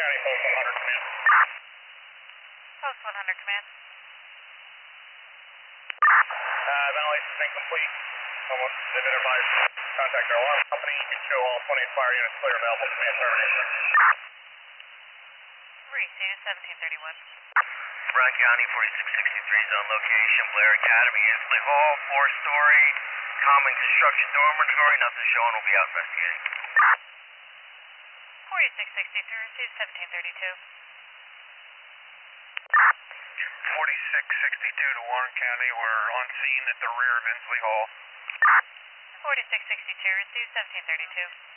County, Post 100 command. Post 100 command. Ventilation is incomplete. Someone they've been advised to contact their alarm company. You can show all 28 fire units clear available. Command termination. Receive 1731. Brown County 4663 is on location. Blair Academy, Inslee Hall, 4-story, common construction dormitory. Nothing showing. We'll be out investigating. 4663, receive 1732. 4662 to Warren County. We're on scene at the rear of Inslee Hall. 4662, receive 1732.